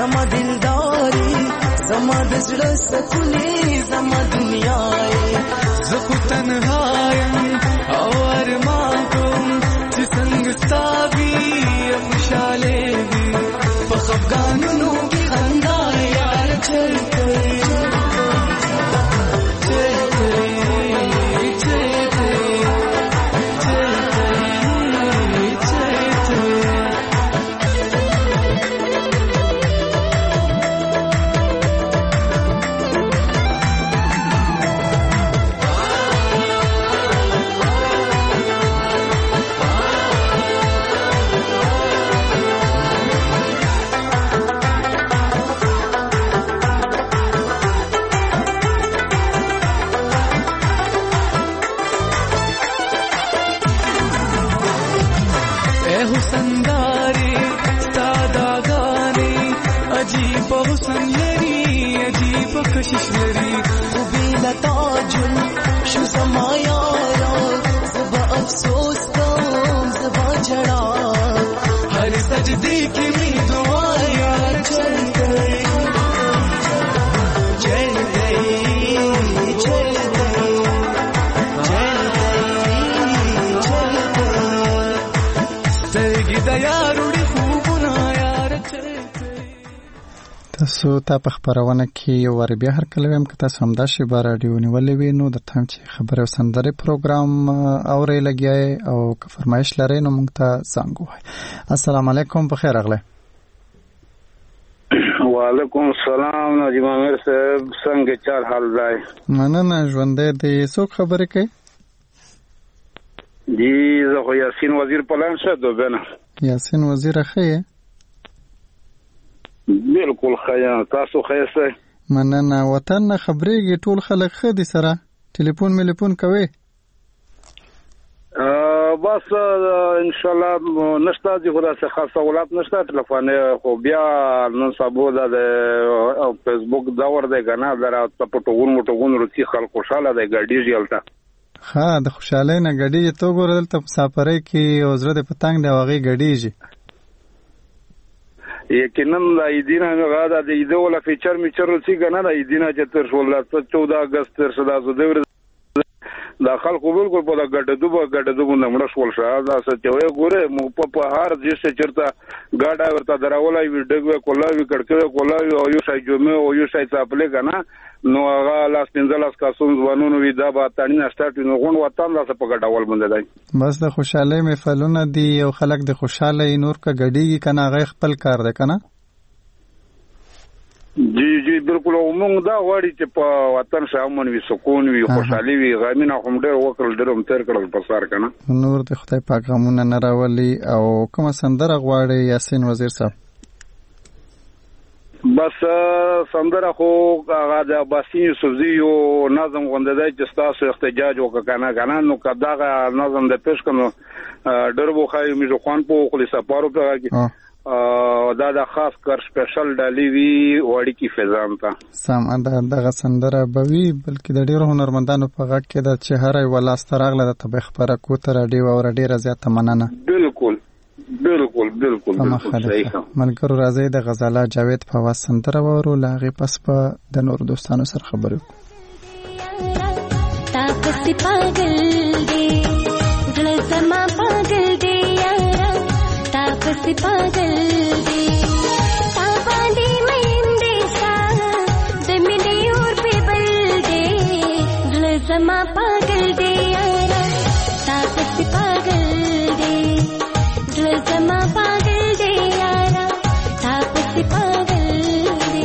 S16: زما دلداري زما د زړه سکونې زما دنیا یې زه خو تنها یم او ارمان کوم چې څنګه ستا وي خوشحالې وي په خفګانونو کې خندا یار چل
S1: تاسو ته په خبرونه کې یو ور بیا هر کله هم که تاسو هم دا شی به راډیو نیولې وي نو د تم چې خبره او سندره پروګرام اورې لګیای او که فرمایش لرئ نو موږ ته زنګ ووهئ. السلام علیکم، په خیر راغلی.
S18: وعلیکم السلام نجیب امیر صاحب، څنګه چل حال دی؟
S1: مننه، ژوندی دی. څوک خبرې کوي؟
S18: جی زه خو یاسین وزیر پلان شه دوبنه.
S1: یاسین وزیر ښه؟
S18: بالکل خیا، تاسو خیسته؟
S1: مننه. وطن نه خبرېږي، ټول خلک ښه دي سره؟ ټلیفون ملیفون کوي؟
S18: بس ان شاء الله نشته دي، خو داسې خاص سہولت نشته. ټلیفون خو بیا نن سبا د فیسبوک دور دی که نه، در پټوغون مټوغون روسي خلک خوشحاله دی، ګډېږي هلته.
S1: ښه، د خوشحالۍ نه ګډېږي. ته وګوره دلته په مسافرۍ کې او زړه دې په تنګ دی او هغې ګډېږي.
S18: یقینا د ایدینا هغه د ایده ولا فیچر میچر رسی کنه د ایدینا چې تر شول چودہ اگست تر شدا زو د د خلکو بالکل په د ګډه دوبه ګډه دوبه نمړ شول شه دا څه چې وې ګوره مو په هر ځای څه چرته ګاډا ورته دراولای وی ډګو کولاوی کړکړه کولاوی او یو شای جومه او یو شای څاپلې کنه نو هغه لاس پنځلس کاسون ځوانونو وی دا به تاړي سٹارټ نو غون وطن لاس په ګډاول باندې دی.
S1: بس د خوشاله محفلونه دی او خلک د خوشاله نور کا ګډیږي کنه هغه خپل کار ده کنه.
S18: جی جی بالکل موږ دا غواړي چې په وطن شامن وي، سکون وي، خوشحالي وي. غمینه هم ډېر وکړل ډېر هم تیر کړل په سار کنه.
S1: نور د خدای پاک غمونه نه راولي. او کومه سندره غواړي یاسین وزیر صاحب؟
S18: بس سندره خو هغه د عباسي یوسفزي یو نظم غونډه دی چې تاسو احتجاج وکړه کنه کنه نو کداغه نظم د پیش کنو ډېر بو خای میجو خوان په خپل سفارو په کې دا د خاص کر سپیشل ډالي وی وړي کی فزام تا
S1: سم دا دغه سندره بوي بلکې د ډیرو هنرمندانو په غږ کې د چهره ولا سترغله د تبخ پر کو تر ډیو او ډیره زیاته مننه.
S18: بالکل بالکل بالکل بالکل صحیح.
S1: ملګرو راځي د غزاله جاوید په واس سندره ورو لاغي پس په د نور دوستانو سره خبرو.
S19: تا پس پاگل دی دل زما پاگل دی یارا تا پس پاگل دی تا باندې مېندې سا د مینې اور په بل دی دل زما پاگل دی یارا تا پس پاگل دی دل زما پاگل دی یارا تا پس پاگل دی.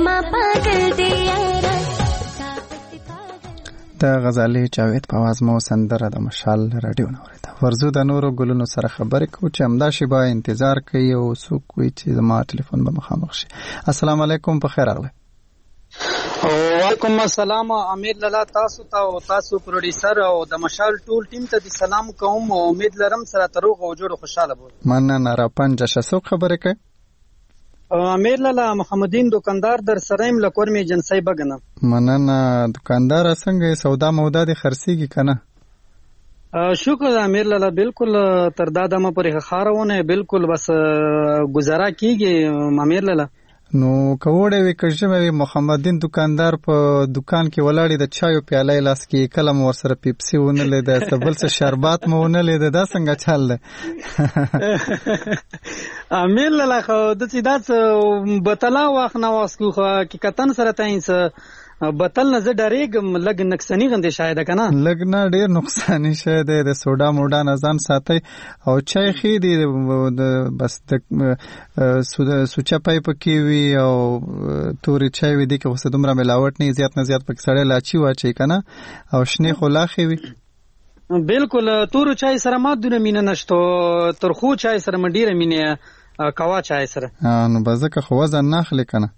S19: زما پاگل دی یارا
S1: د غزالي جاوید په आवाज مو سندره د مشال رادیو نه اوریده. ورزو د نورو ګلونو سره خبرې کوو چې همدا شی به انتظار کوي او څوک وي چې زما ټلیفون به مخامخ شي. السلام علیکم، په خیر راغلی.
S20: وعلیکم السلام. امید لاله تاسو ته او تاسو پروډوسر او د مشال ټول ټیم ته د سلام کوم او امید لرم سره تروغ او جوړ خوشاله بول.
S1: مننه. را پنځه شسو خبرې کوي.
S20: امیر لاله محمدین دکاندار در سرایم لکور می جنسای بغنه.
S1: مننه. دکاندار څنګه سودا مودا دي خرسيږي کنه؟
S20: شکر امیر لاله، بالکل تر دا دمه پرې خارونه بالکل بس گزاره کیږي امیر لاله.
S1: نو کوړې وی کښمه وی محمدین دکاندار په دکان کې ولاړې د چایو پیاله لاس کې کلم ور سره پیپسي ونه لید سبل څه شربات مو ونه لید دا څنګه چل ده
S20: امیر لاله خو د سیدات بتلا واخ نه واسکو خو کې کتن سره تاینس بتل نه زه ډارېږم لګ نقصانی غندې شاید کنه
S1: لګ نه ډېر نقصانی شه د سوډا موډا نه ځان ساتي او چای خې دی بس د سوچا پای پکې وی او توري چای وی دی که وسه دومره ملاوت نه زیات نه زیات پکې سړی لاچی واچي کنه او شنه خلاخي وی.
S20: بالکل تور چای سره ما دونه مینه نشته، ترخو چای سره مډیره مینه کوا چای سره.
S1: نو بزکه خو وزن ناخلی کنه.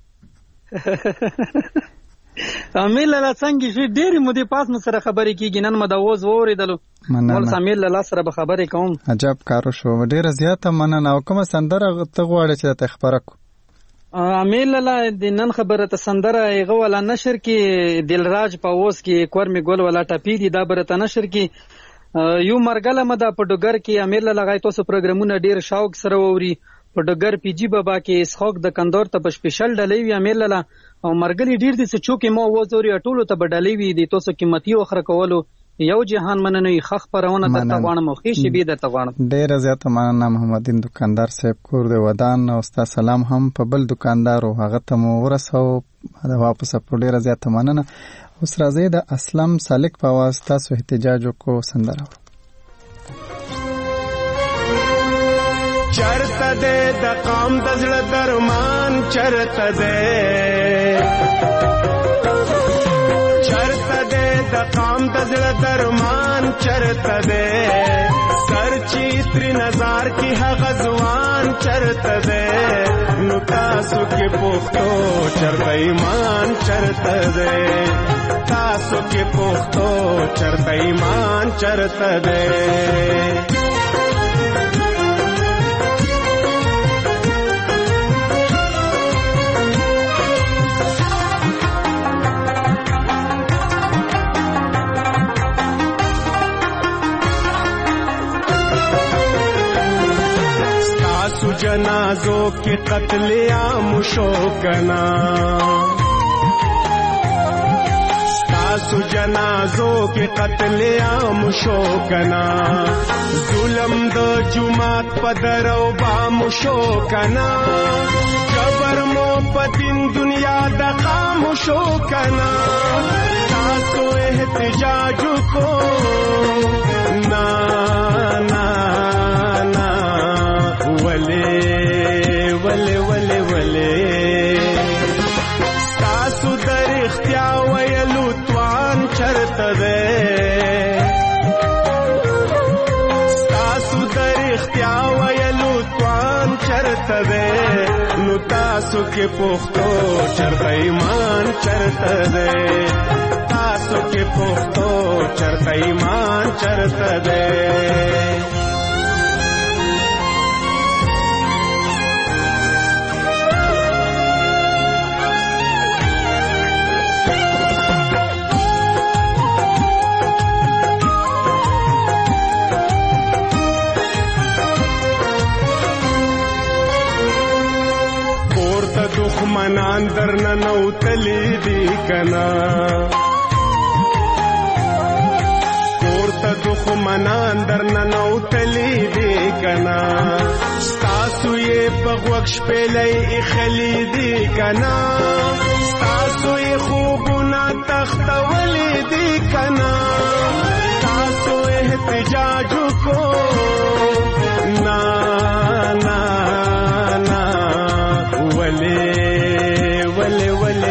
S20: امیل لاله څنګه شي ډېری مودې پاس مې سره خبرې کیږي، نن مې د اوز وریدلو ول امیل لاله سره به خبرې کوم.
S1: عجب کارو شو، ډېر زیاته مننه. او کومه سندره ته غواړې چې ته خبره کو؟
S20: امیل لاله د نن خبره ته سندره ایغه ولا نشر کې دلراج په اوس کې کور می ګل ولا ټپی دي دا برته نشر کې یو مرګله مده په ډګر کې امیل لاله غي تاسو پروګرامونه ډېر شوق سره ووري په ډګر پی جی بابا کې اسحاق د کندور ته په سپیشل ډلې وی امیل لاله او مرګلی ډیر دي چې چوکې مو وزوري ټولو ته بدلې وی دي تاسو قیمتي اخره کولو یو جهان مننه خخ پرونه د تغوان مخې شي به د تغوان
S1: ډیر زیاته مننه. محمدین دکاندار صاحب کور د ودان او ستا سلام هم په بل دکاندار او هغه ته مو ورسو دا واپس په ډیر زیاته مننه. اوس راځي د اسلام سالک په واسطه تاسو احتجاج کو سندره
S21: چرته دې د قام د زړه درمان چرته دې چرته دې د قام د زړه درمان چرته دې سر چیتری نظر کی هغه ځوان چرته دې نو تاسو کې پوښتو چرته ایمان چرته دې تاسو کې پوښتو چرته ایمان چرته دې. जनाजों के कत्ले आम शो कना तासु जनाजों के कत्ले आम शो कना जुलम दो जुमात पदरो बाम शो कना जबर मो पतिन दुनिया दकाम शो कना तासु एहतजाज को ना ना वले वले वले वले सासु در اختیا ویلو توان چرته ده ساسو در اختیا ویلو توان چرته ده نو تاسو کې پوښتو چرته ایمان چرته ده تاسو کې پوښتو چرته ایمان چرته ده. دخمنان در ننو تلی دی کنا کورتا دخمنان در ننو تلی دی کنا ستاسو یہ پغوکش پیلی اخلی دی کنا ستاسو یہ خوبونا تختولی دی کنا ستاسو احتجاجو کو نا نا نا ولی ولی ولی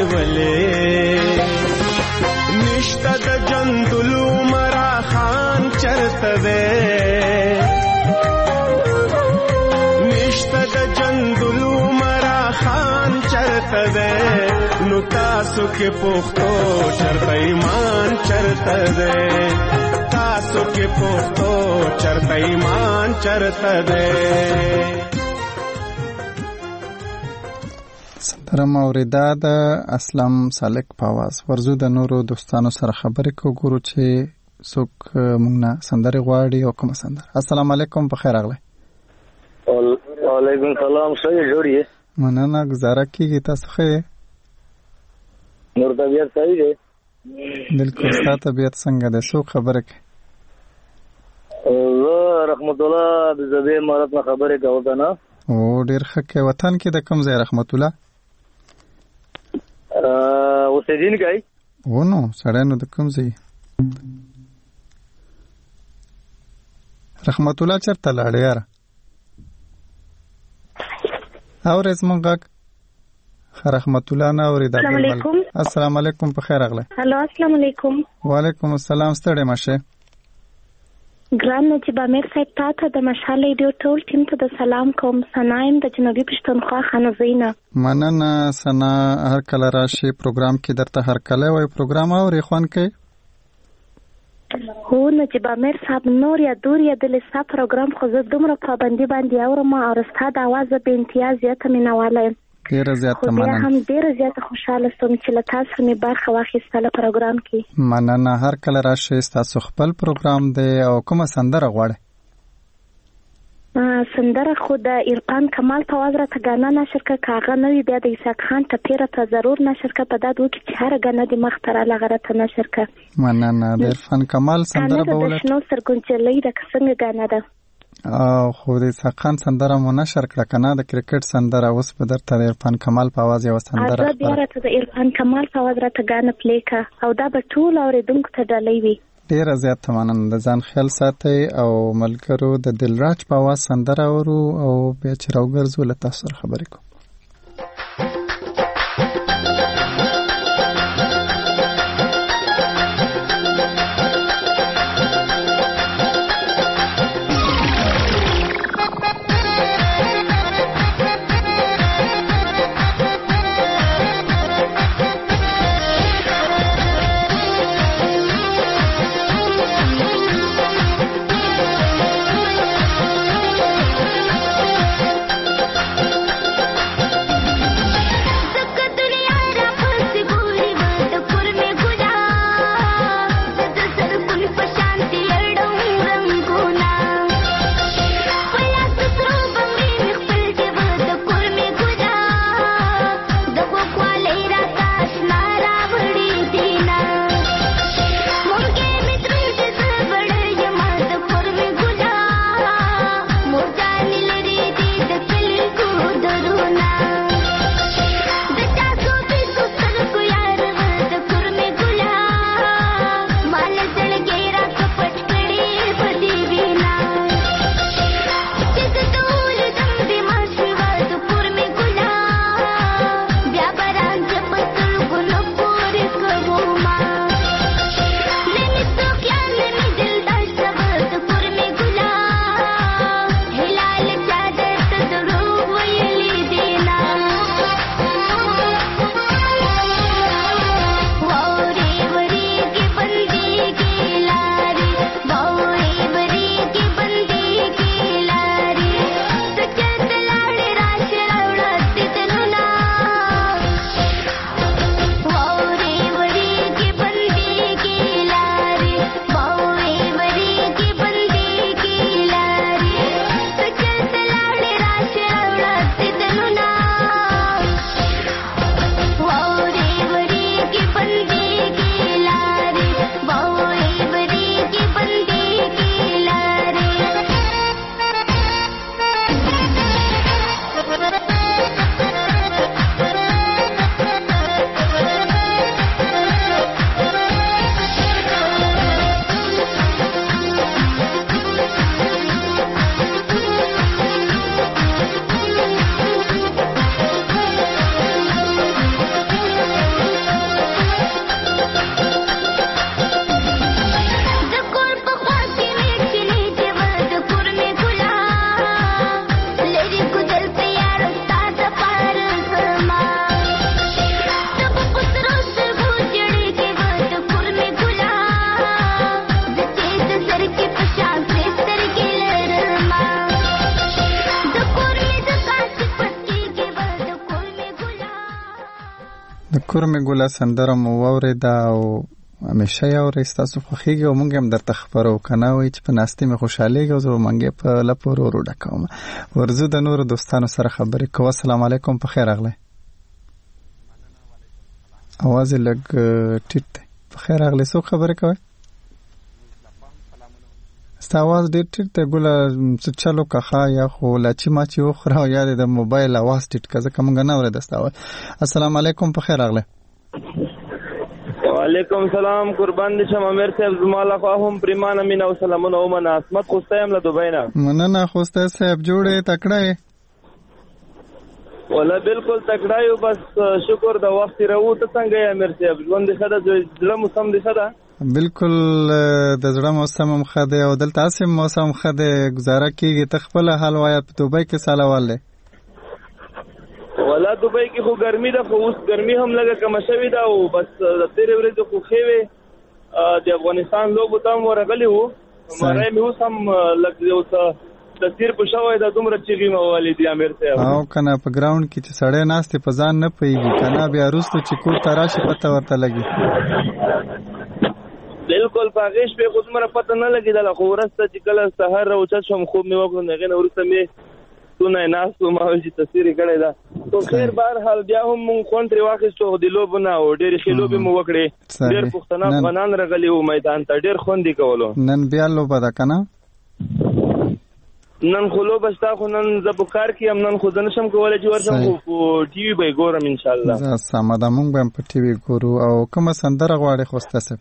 S21: چرته ده نو تاسو کې پښتو چرته ایمان چرته ده تاسو کې پښتو چرته ایمان چرته ده.
S1: سندره موریدا د اسلام سالک په आवाज ورزو د نورو دوستانو سره خبرې کو ګورو چې څوک موږ نه سندره غواړي او کوم سندره. السلام علیکم په خیر راغلی.
S2: وعلیکم سلام. څنګه جوړی؟
S1: مننه گزاره کیږي. تاسو ښه؟
S2: نور طبیعت صحیح دی؟
S1: بالکل. ستاسو طبیعت څنګه ده؟ څوک خبره کوي؟
S2: زه رحمت الله د زبې امارت نه خبرې کوم کنه.
S1: او ډیر ښه کې. وطن کې د کوم ځای رحمت الله؟
S2: ا اوسېدین کوي؟
S1: ونه سړی نو د کوم ځای؟ رحمت الله چرته لاړ یاره؟ اور اسمن غاک رحمت الله نه اورید.
S17: السلام علیکم.
S1: السلام علیکم په خیر راغله.
S17: هلو السلام علیکم.
S1: وعلیکم السلام. ستړی مشه
S17: ګران نجیب امیر صاحب ته د مشال ریډیو ټول ټیم ته د سلام کوم. سنایم د جنوبي پښتونخوا خانزینه.
S1: مننه سنا. هر کله راشي پروګرام کې درته هر کله وای پروګرام اوري خوان کوي.
S17: هو نجیب امیر صاحب نور یا دور یا د لسا پروګرام خو زه دومره پابندي باندې اورم او ستاسو د اواز په امتیاز زیاته مینواله یم.
S1: ډیره زیاته مننه.
S17: خو هم ډیره زیاته خوشاله سوم چې له تاسو می برخه واخیستله پروګرام کې.
S1: مننه. هر کله راشي تاسو خپل پروګرام دی او کومه سندره غواړئ؟
S17: سندره خو د عرفان کمال په आवाज راته غانا نشر کا کاغه نوې بیا د اسحاق خان ټپیره ته ضرور نشر کا په دادو کې چې هر غانا د مختره لغره ته نشر کا.
S1: مننه. د عرفان کمال سندره به ولټ.
S17: نو سرګونچلې د څنګه غانا ده.
S1: او خو د اسحاق خان سندره مو نشر کړه کنه. د کرکټ سندره اوس په درته د عرفان کمال په आवाज یو سندره.
S17: دا بیا راته د عرفان کمال په आवाज راته غانا پلی کا او دا به ټول اوریدونکو ته ډالۍ وي.
S1: ډیره زیاته مننه. د ځان خیال ساتئ او ملګرو د دلراج په आवाज سندره اورو او بیا چې راوګرځو له تاسو سره خبرې کوو. کورمې ګله سندره مو واورېده او همیشه یې اورئ، ستاسو خوښېږي او موږ هم درته خپرو که نه وایي چې په ناستې مې خوشحالېږي او زه به منګې په لپو ورو ورو ډکوم. ورځو د نورو دوستانو سره خبرې کوو. السلام علیکم، په خیر راغلی. اواز یې لږ ټیټ دی. په خیر راغلی، څوک خبرې کوئ؟ ستا اواز ډېر ټیټ دی ګله، څه چلو که ښه یا خو لاچي ماچي وخوره او یا د موبایل اواز ټیټ که ځکه موږ نه اورېده ستا اواز. السلام علیکم، په خیر راغلی.
S4: وعلیکم سلام، قربان دې شم امیر صاحب، زما لخوا هم پریمانه مینه او سلامونه ومنه. عصمت خوستی یم له دوبۍ نه. مننه خوستی صاحب، جوړ یې تکړه یې؟ والله بالکل تکړه یو، بس شکر د وخت تېروو. ته څنګه یې امیر صاحب؟ ژوند دې ښه ده؟ زړه مو سم دې ښه ده؟ بالکل د زړه موسم هم ښه دی او دلته هسې موسم ښه دی، ګزاره کېږي. ته خپله حال وایه، په دوبۍ کې څه حال دی؟ والله دوبۍ کې خو ګرمي ده، خو اوس ګرمي هم لږه کمه شوې ده او بس د تېرې ورځې خو ښې وې. د افغانستان لوبو ته هم ورغلي وو، مری مې اوس هم لږ یو څه تصویر په شوی ده، دومره چیغې مې ووهلې دي امیر صاحب. او که نه په ګراونډ کې چې سړی ناست دی په ځان نه پوهېږي، که نه بیا وروسته چې کور ته راشي پته ورته لګي. بالکل په هغې شپې خو دومره پته نه لګېدله، خو وروسته چې کله سهار راوچت شوم خوب مې وکړو، د هغې نه وروسته مې ستونه یې ناست وم او چې تصویر یې کړی ده. خو خیر بهرحال بیا هم مونږ خوند ترې واخیستو د لوبو نه او ډېرې ښې لوبې مو وکړې. ډېر پښتانه افغانان راغلي وو میدان ته، ډېر خوند یې کولو. نن بیا لوبه ده که نه؟ نن خو لوبه شته، خو نن زه په کار کې یم، نن خو زه نشم کولی چې ورشم، خو په ټي وي به یې ګورم انشاءالله. سمه ده، مونږ به هم په ټي وي ګورو. او کومه سندره غواړې خوسته صاحب؟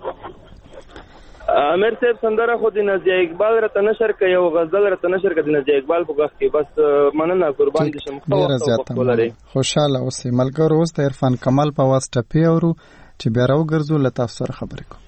S4: امیر صاحب سندره خو د نازیه اقبال راته نشر کړه، یو غزل راته نشر کړه د نازیه اقبال په غږ کې. بس مننه، قربان دې شم. ډېره زیاته خوشحاله اوسئ ملګرو. اوس د عرفان کمال په اواز ټپې اورو چې بیا راوګرځو، له تاسو سره خبرې کوو.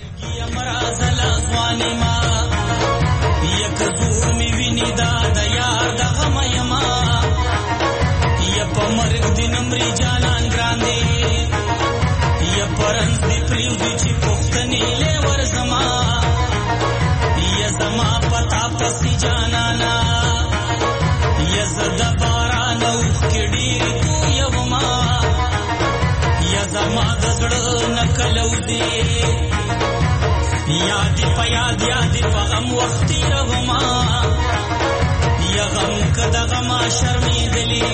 S22: یادی پا یاد یادی پا غم وقتی رغما، یا غم کدا غما شرمی دلی،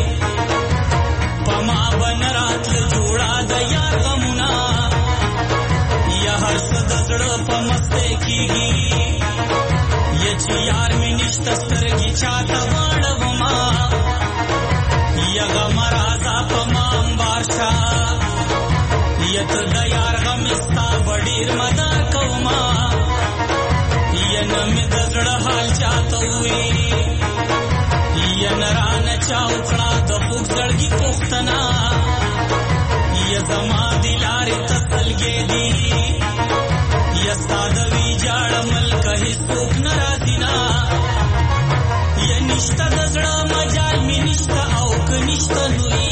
S22: پا ما بنرات لجوڑا دا یار غمونا، یا هر صد زڑا پا مستے کی گی، یا چی یار میں نشتستر کی چاہتا وارد غما، یا غم رازا پا ما امبارشا، یا تو دا یار غم استا بڑیر مدار کوما، یا نمی دزڑا حال چاہتا ہوئی، یا نران چاوکڑا دا پوک زڑگی پوختنا، یا زما دلاری تسلگے دی، یا سادوی جاڑ ملک ہی سوک نرازینا، یا نشتا دزڑا مجال میں نشتا اوک نشتا نوئی،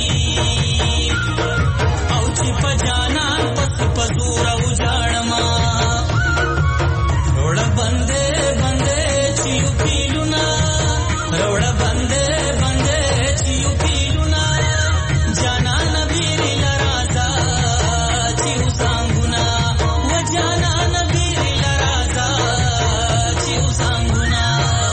S22: او چی پا جانان پس پزورا اجاڑما، روڑا بندے بندے چیو پیلونا، روڑا بندے بندے چیو پیلونا، جانا نبیری لرازا چیو سانگونا، و جانا نبیری لرازا چیو سانگونا.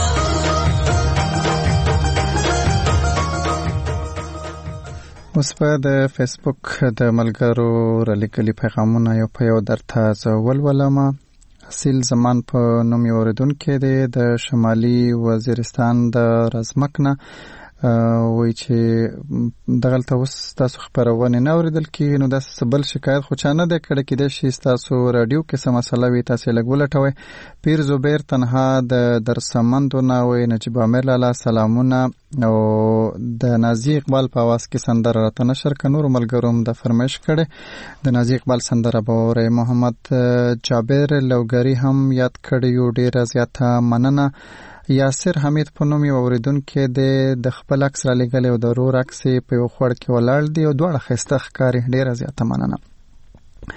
S22: اوس په د فیسبوک د ملګرو رالیکلي پیغامونه یو په یو درته زه ولولم. اصیل زمان په نوم یې اورېدونکی دی د شمالي وزیرستان د رزمک نه، وایي چې دغلته اوس ستاسو خپرونې نه اورېدل کېږي، نو داسې څه بل شکایت خو چا نه دی کړی، کیدای شي ستاسو راډیو کې څه مسله وي، تاسې لږ ولټوئ. پیر زبیر تنها د درسمندو نه وایي نجیب عامر لالا سلامونه، او د نازي اقبال په اواز کې سندره راته نشر که نورو ملګرو هم د فرمایش کړې، د نازي اقبال سندره به واورئ. محمد جابر لوګري هم یاد کړی یو، ډېره زیاته مننه. یاسر حمید په نوم یو اورېدونکی دی، د خپل عکس رالیږلی او د ورور عکس یې په یو خوړ کې ولاړ دی او دواړه ښایسته ښکاري، ډېره زیاته مننه.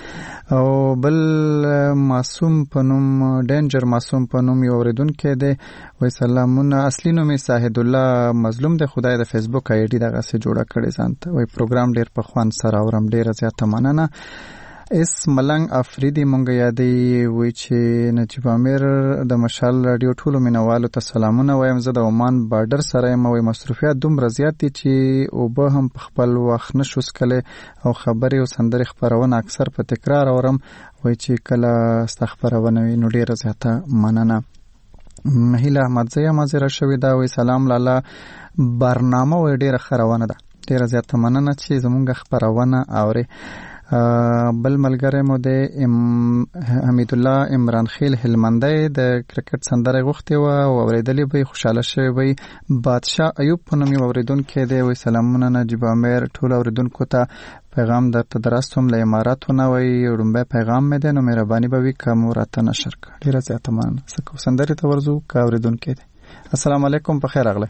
S1: او بل معصوم په نوم ډینجر معصوم په نوم یو اوریدونکی دی وای سلامونه اصلي نوم یې شاهد الله مظلوم دی خدای د فیسبوک آی ډي دغه څه جوړه کړې ځان ته وای پروګرام ډیر په خوان سره اورم ډیره زیاته مننه اس ملنګ افریدي مونږ یادې وای چې نجیب امیر د مشال رادیو ټولو مینوالو ته سلامونه وایم زه د عمان بارډر سره یم وای مصروفیات دومره زیات دي چې او به هم په خپل وخت نشو سکلی او خبرې او سندرې خپرونه اکثر په تکرار اورم وای چې کله استخبارونه وي نو ډیره زیاته مننه مهیله احمدزی مازیره شوې دا وای سلام لاله برنامه وای ډیره خروانه ده ډیره زیاته مننه چې زمونږ خبرونه اوري بل ملګری مو د حمید الله عمران خیل هلمندی د کرکټ سندره غوښتي و او اوریدلې به خوشاله شوی وي بادشاه ایوب په نوم اوریدونکو دی وای سلامونه نجیب امیر ټول اوریدونکو ته پیغام درته درستم له اماراتونه وای وړاندې پیغام مې ده نو مهرباني به وي کوم راته نشر کړئ ډیره زیاته مننه سکو سندره ته ورزو کا اوریدونکو دی السلام علیکم په خیر راغلی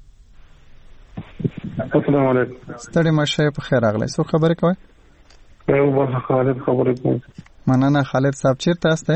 S3: السلام علیکم
S1: ستړي مشه په خیر راغلی سو خبرې کوي
S3: یو بل خالد خبرې کوم
S1: مننه خالد صاحب چیرته استه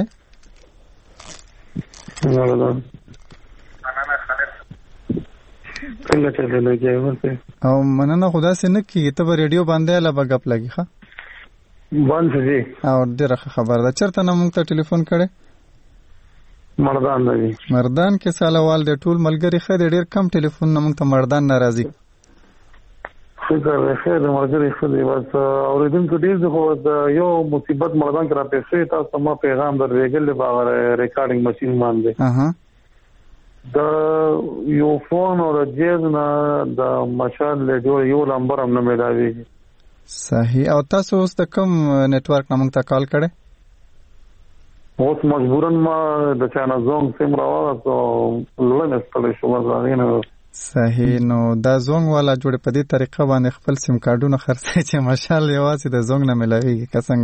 S3: مننه خالد څنګه چلې لګي ورته
S1: او مننه خدا سي نه کی ته ریډیو باندې لا بغپ لګي ښا
S3: باندې دي
S1: او ډیره خبر ده چرته نه مونږ ته ټلیفون کړي
S3: مردان دی
S1: مردان کې سالوال د ټول ملګری خې ډیر کم ټلیفون نه مونږ ته مردان ناراضي
S3: فکر خیر مرګري خدای بس اوریدونکو ډیر خو یو مصیبت مردان کرا پیسې تاسو ما پیغام درېګل باغ ریکارډینګ ماشين باندې
S1: اها
S3: د یو فون او جیز نه د مشال له جوړ یو نمبر هم نه ملاوي
S1: صحیح او تاسو اوس د کوم نت ورک نامنګ ته کال کړه
S3: اوس مجبورن ما د چانه زونګ سیم راوړم او لږ استل شو ځانینه
S1: صحیح نو دا زونګ والا جوړ په دې طریقه باندې خپل سیم کارډونه خرڅي چې ماشال یوازې د زونګ نه ملاويږي څنګه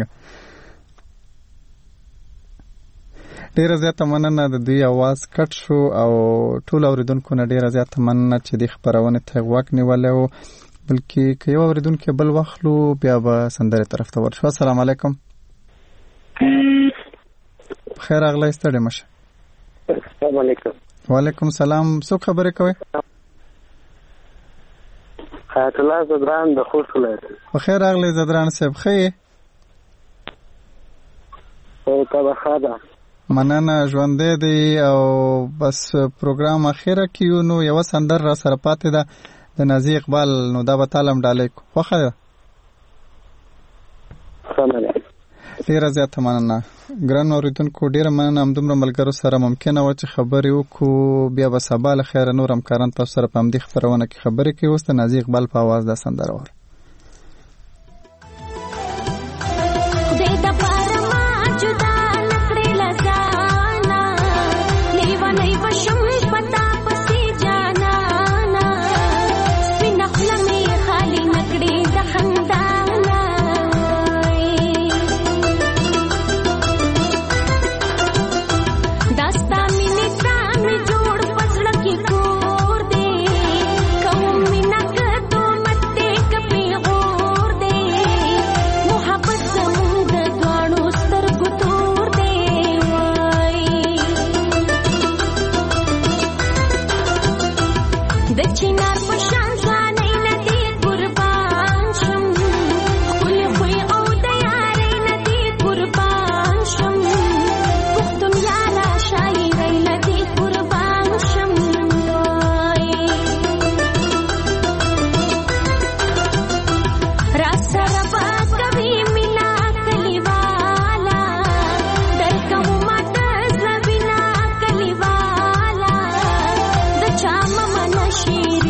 S1: ډیره زیاته مننه د دوی आवाज کټ شو او ټول اوریدونکو نه ډیره زیاته مننه چې د خبرونه ته وخت نیولې او بلکې که یو اوریدونکو بل وخلو بیا به سندره طرف ته ورشو السلام علیکم خیر اغلی ستړي مشه
S5: السلام علیکم
S1: وعلیکم السلام څو خبرې کوي
S5: حیات الله زدران د خوست ولایت
S1: خیر اغلی زدران صاحب خیر
S5: او تبه خاده
S1: مننه ژوندې دی او بس پروګرام اخیره کیو نو یو سندر را سره پاتې ده د نازي اقبال نو دا به تعلم ډالې خوخه ده
S5: سمه
S1: ډیره زیاته مننه ګران اوریدونکو ډیره مننه هم دومره ملګرو سره ممکنه و چې خبرې وکړو بیا به سبا له خیره نور همکاران تاسو سره په همدې خبرونه کې خبرې کوي اوس د نازي اقبال په اواز دا سندره وره
S19: Shiri